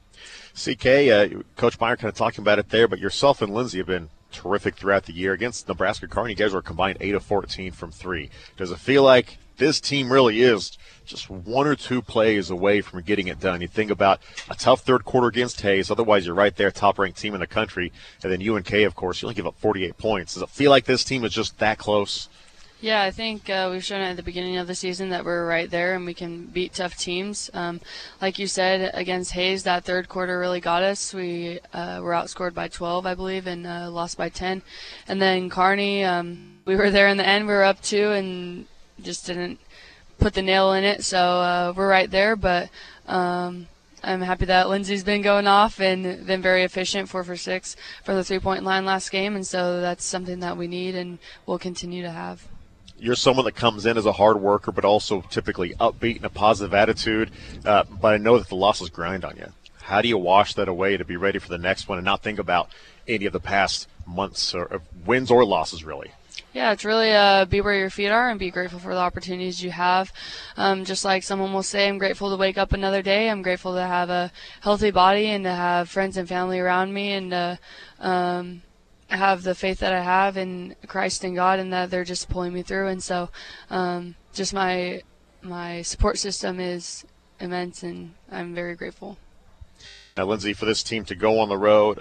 CK, Coach Meyer kind of talking about it there, but yourself and Lindsay have been terrific throughout the year. Against Nebraska Kearney, you guys were combined 8 of 14 from 3. Does it feel like this team really is just 1 or 2 plays away from getting it done? You think about a tough third quarter against Hayes. Otherwise, you're right there, top-ranked team in the country. And then UNK, of course, you only give up 48 points. Does it feel like this team is just that close? Yeah, I think we've shown at the beginning of the season that we're right there and we can beat tough teams. Like you said, against Hayes, that third quarter really got us. We were outscored by 12, I believe, and lost by 10. And then Kearney, we were there in the end. We were up 2 and just didn't put the nail in it. So we're right there, but I'm happy that Lindsay's been going off and been very efficient, 4 for 6 from the three-point line last game. And so that's something that we need and we'll continue to have. You're someone that comes in as a hard worker, but also typically upbeat and a positive attitude. But I know that the losses grind on you. How do you wash that away to be ready for the next one and not think about any of the past months or wins or losses, really? Yeah, it's really be where your feet are and be grateful for the opportunities you have. Just like someone will say, I'm grateful to wake up another day. I'm grateful to have a healthy body and to have friends and family around me and to have the faith that I have in Christ and God and that they're just pulling me through. And so just my support system is immense and I'm very grateful. Now, Lindsay, for this team to go on the road,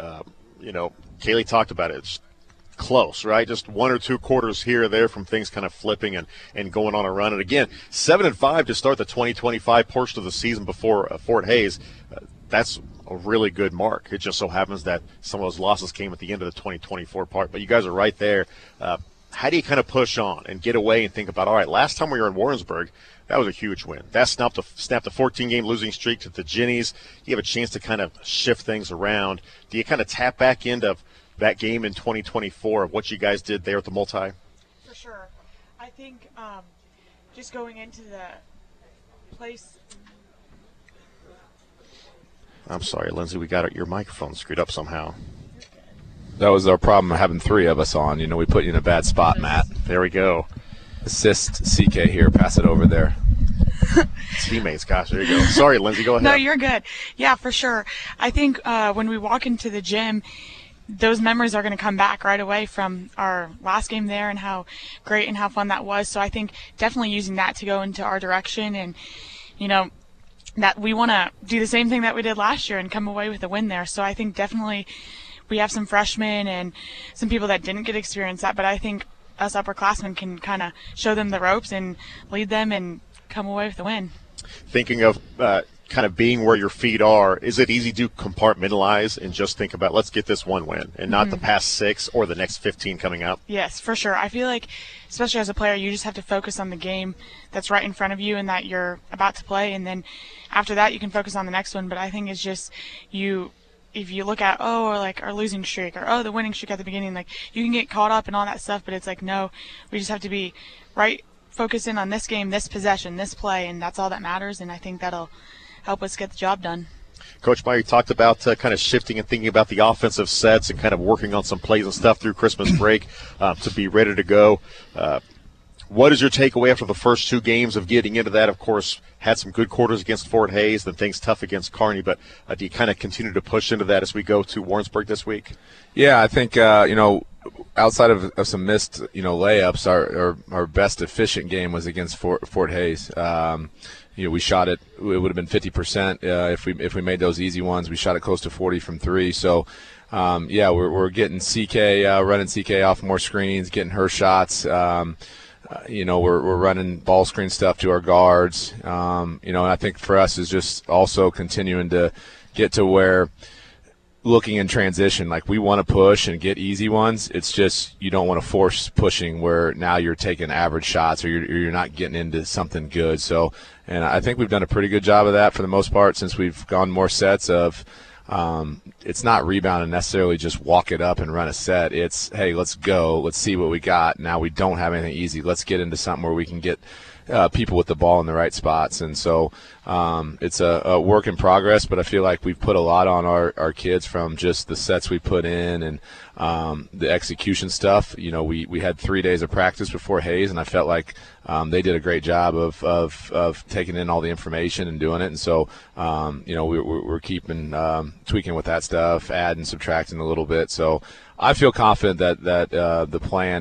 Kaylee talked about it. It's close, right? Just 1 or 2 quarters here or there from things kind of flipping and going on a run. And again, 7-5 to start the 2025 portion of the season before Fort Hayes. That's a really good mark. It just so happens that some of those losses came at the end of the 2024 part. But you guys are right there. How do you kind of push on and get away and think about, all right, last time we were in Warrensburg, that was a huge win. That snapped a 14-game losing streak to the Ginnies. You have a chance to kind of shift things around. Do you kind of tap back into that game in 2024 of what you guys did there at the Multi? For sure. I think just going into the place. I'm sorry, Lindsay, we got your microphone screwed up somehow. That was our problem having 3 of us on. We put you in a bad spot, Matt. There we go. Assist CK here. Pass it over there. Teammates, gosh, there you go. Sorry, Lindsay, go ahead. No, you're good. Yeah, for sure. I think when we walk into the gym, those memories are going to come back right away from our last game there and how great and how fun that was. So I think definitely using that to go into our direction and, that we want to do the same thing that we did last year and come away with a win there. So I think definitely we have some freshmen and some people that didn't get experience that, but I think us upperclassmen can kind of show them the ropes and lead them and come away with a win. Thinking of kind of being where your feet are, is it easy to compartmentalize and just think about let's get this one win and not the past 6 or the next 15 coming up? Yes, for sure. I feel like, especially as a player, you just have to focus on the game that's right in front of you and that you're about to play, and then after that you can focus on the next one. But I think it's just if you look at, or like our losing streak or, the winning streak at the beginning, like you can get caught up in all that stuff, but it's like, no, we just have to be focused in on this game, this possession, this play, and that's all that matters, and I think that'll help us get the job done. Coach Meyer, you talked about kind of shifting and thinking about the offensive sets and kind of working on some plays and stuff through Christmas break to be ready to go. What is your takeaway after the first 2 games of getting into that? Of course, had some good quarters against Fort Hayes, then things tough against Kearney, but do you kind of continue to push into that as we go to Warrensburg this week? Yeah, I think, outside of some missed, layups, our best efficient game was against Fort Hayes. We shot it. It would have been 50% if we made those easy ones. We shot it close to 40 from 3. So, we're getting CK running CK off more screens, getting her shots. We're running ball screen stuff to our guards. And I think for us is just also continuing to get to where looking in transition, like we want to push and get easy ones. It's just you don't want to force pushing where now you're taking average shots or you're not getting into something good. So, and I think we've done a pretty good job of that for the most part since we've gone more sets of it's not rebound and necessarily just walk it up and run a set. It's, hey, let's go. Let's see what we got. Now we don't have anything easy. Let's get into something where we can get people with the ball in the right spots. And so it's a work in progress, but I feel like we've put a lot on our kids from just the sets we put in and the execution stuff. You know, we had 3 days of practice before Hayes, and I felt like they did a great job of taking in all the information and doing it. And so, you know, we're keeping tweaking with that stuff, adding, subtracting a little bit. So I feel confident that the plan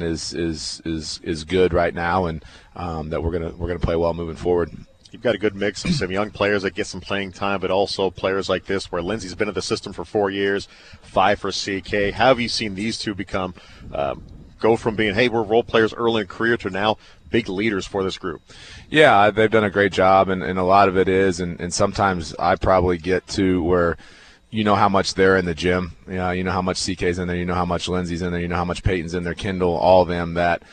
is good right now, and that we're gonna play well moving forward. You've got a good mix of some young players that get some playing time, but also players like this where Lindsay's been in the system for 4 years, 5 for CK. How have you seen these two become go from being, hey, we're role players early in career to now big leaders for this group? Yeah, they've done a great job, and a lot of it is, and sometimes I probably get to where you know how much they're in the gym. You know how much CK's in there. You know how much Lindsay's in there. You know how much Peyton's in there, Kendall, all of them that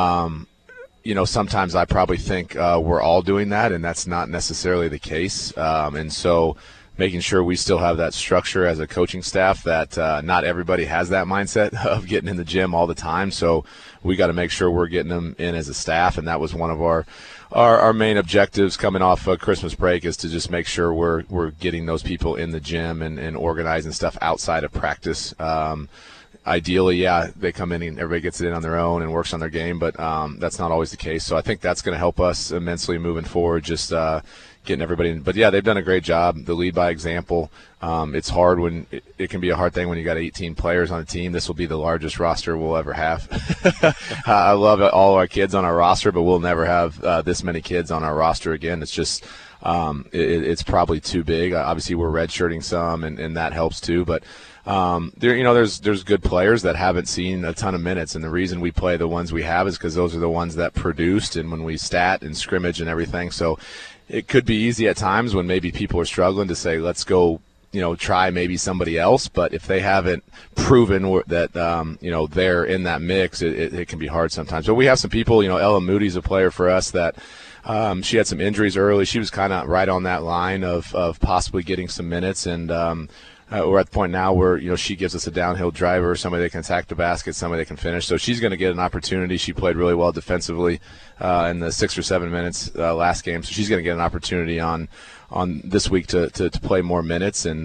you know, sometimes I probably think we're all doing that, and that's not necessarily the case. And so making sure we still have that structure as a coaching staff, that not everybody has that mindset of getting in the gym all the time. So we got to make sure we're getting them in as a staff, and that was one of our main objectives coming off Christmas break, is to just make sure we're getting those people in the gym and organizing stuff outside of practice. Ideally, yeah, they come in and everybody gets it in on their own and works on their game, but that's not always the case. So I think that's going to help us immensely moving forward, just getting everybody in. But, yeah, they've done a great job. The lead by example. It's hard when it can be a hard thing when you got 18 players on a team. This will be the largest roster we'll ever have. I love all our kids on our roster, but we'll never have this many kids on our roster again. It's just it's probably too big. Obviously, we're redshirting some, and that helps too, but there's good players that haven't seen a ton of minutes, and the reason we play the ones we have is because those are the ones that produced, and when we stat and scrimmage and everything. So it could be easy at times when maybe people are struggling to say, let's go, try maybe somebody else. But if they haven't proven that, they're in that mix, it can be hard sometimes. But we have some people, Ella Moody's a player for us that she had some injuries early. She was kind of right on that line of possibly getting some minutes, and we're at the point now where, she gives us a downhill driver, somebody that can attack the basket, somebody that can finish. So she's going to get an opportunity. She played really well defensively in the 6 or 7 minutes last game. So she's going to get an opportunity on this week to play more minutes. And,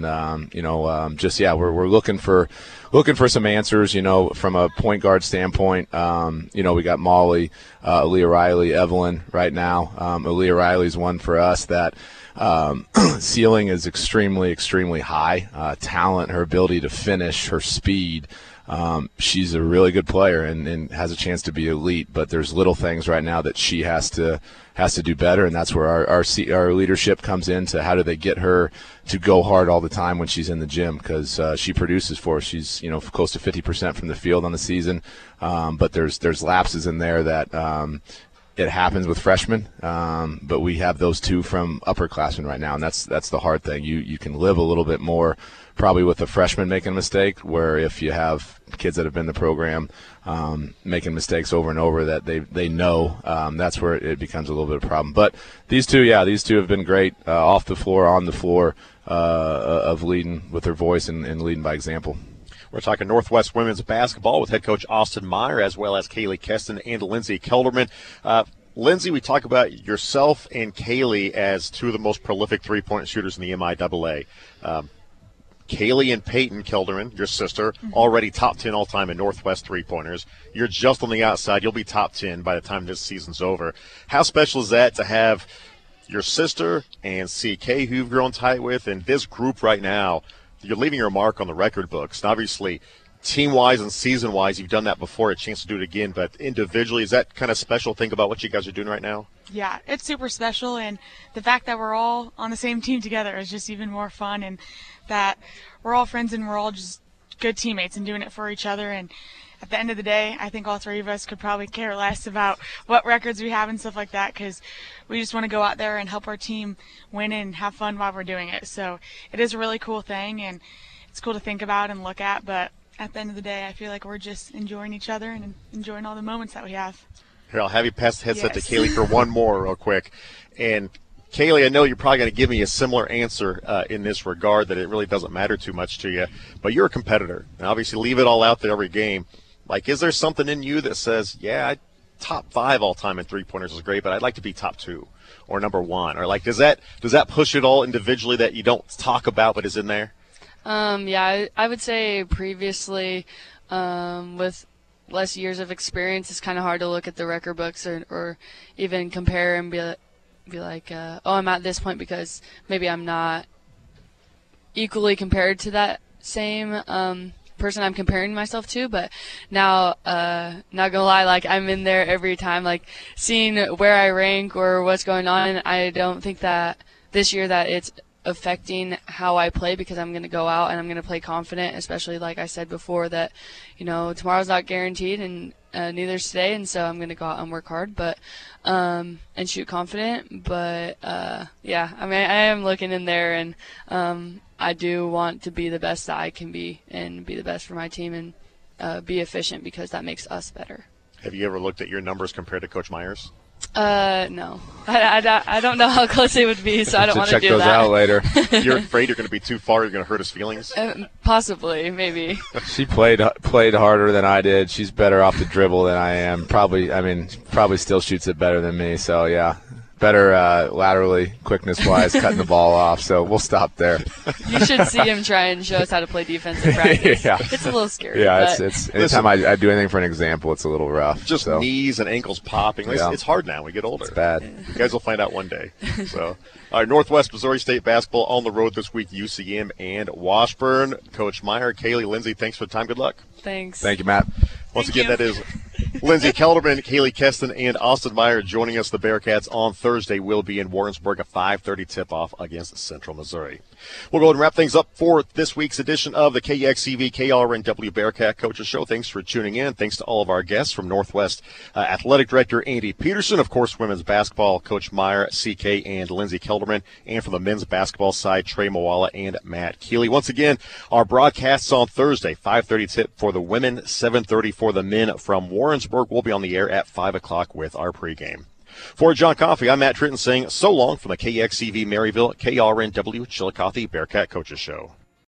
we're looking for some answers, from a point guard standpoint. We got Molly, Aaliyah Riley, Evelyn right now. Aaliyah Riley's one for us that ceiling is extremely, extremely high. Talent, her ability to finish, her speed. She's a really good player and has a chance to be elite, but there's little things right now that she has to do better, and that's where our leadership comes in to how do they get her to go hard all the time when she's in the gym, because she produces for us. She's close to 50% from the field on the season, but there's lapses in there that it happens with freshmen, but we have those two from upperclassmen right now, and that's the hard thing. You can live a little bit more probably with a freshman making a mistake, where if you have kids that have been in the program making mistakes over and over that they know, that's where it becomes a little bit of a problem. But these two have been great off the floor, on the floor, of leading with their voice and leading by example. We're talking Northwest women's basketball with head coach Austin Meyer, as well as Kaylee Keston and Lindsay Kelderman. Lindsay, we talk about yourself and Kaylee as two of the most prolific three-point shooters in the MIAA. Kaylee and Peyton Kelderman, your sister, already top 10 all-time in Northwest three-pointers. You're just on the outside. You'll be top 10 by the time this season's over. How special is that to have your sister and CK, who you've grown tight with, and this group right now? You're leaving your mark on the record books. And obviously, team-wise and season-wise, you've done that before, a chance to do it again. But individually, is that kind of special thing about what you guys are doing right now? Yeah, it's super special. And the fact that we're all on the same team together is just even more fun. And that we're all friends and we're all just good teammates and doing it for each other. And at the end of the day, I think all three of us could probably care less about what records we have and stuff like that, because we just want to go out there and help our team win and have fun while we're doing it. So it is a really cool thing, and it's cool to think about and look at. But at the end of the day, I feel like we're just enjoying each other and enjoying all the moments that we have. Here, I'll have you pass the headset to Kaylee for one more real quick. And Kaylee, I know you're probably going to give me a similar answer in this regard, that it really doesn't matter too much to you, but you're a competitor, and obviously leave it all out there every game. Like, is there something in you that says, yeah, top 5 all time in three-pointers is great, but I'd like to be top 2 or number 1? Or, like, does that push it all individually that you don't talk about but is in there? Yeah, I would say previously, with less years of experience, it's kind of hard to look at the record books or even compare and be like, oh, I'm at this point because maybe I'm not equally compared to that same person I'm comparing myself to. But now, not gonna lie, like, I'm in there every time, like, seeing where I rank or what's going on. And I don't think that this year that it's affecting how I play, because I'm going to go out and I'm going to play confident, especially like I said before that, tomorrow's not guaranteed and neither's today, and so I'm going to go out and work hard, but and shoot confident. But yeah, I mean, I am looking in there, and I do want to be the best that I can be and be the best for my team and be efficient, because that makes us better. Have you ever looked at your numbers compared to Coach Myers? No. I don't know how close it would be, so I don't want to do check those out later. You're afraid you're going to be too far, you're going to hurt his feelings? Possibly, maybe. She played harder than I did. She's better off the dribble than I am. Probably still shoots it better than me. So, yeah. Better laterally, quickness-wise, cutting the ball off. So we'll stop there. You should see him try and show us how to play defense in practice. Yeah. It's a little scary. Yeah, it's anytime I do anything for an example, it's a little rough. Just knees and ankles popping. Yeah. It's hard now. We get older. It's bad. You guys will find out one day. So, all right, Northwest Missouri State basketball on the road this week, UCM and Washburn. Coach Meyer, Kaylee, Lindsay, thanks for the time. Good luck. Thanks. Thank you, Matt. Once again, that is Lindsay Kelderman, Kaylee Keston, and Austin Meyer joining us. The Bearcats on Thursday will be in Warrensburg, a 5:30 tip-off against Central Missouri. We'll go ahead and wrap things up for this week's edition of the KXCV KRNW Bearcat Coaches Show. Thanks for tuning in. Thanks to all of our guests, from Northwest Athletic Director Andy Peterson, of course, women's basketball Coach Meyer, CK, and Lindsay Kelderman, and from the men's basketball side, Trey Moala and Matt Keeley. Once again, our broadcasts on Thursday, 5:30 tip for the women, 7:30 for the men from Warrensburg. We'll be on the air at 5 o'clock with our pregame. For John Coffey, I'm Matt Tritton saying so long from the KXCV Maryville, KRNW Chillicothe Bearcat Coaches Show.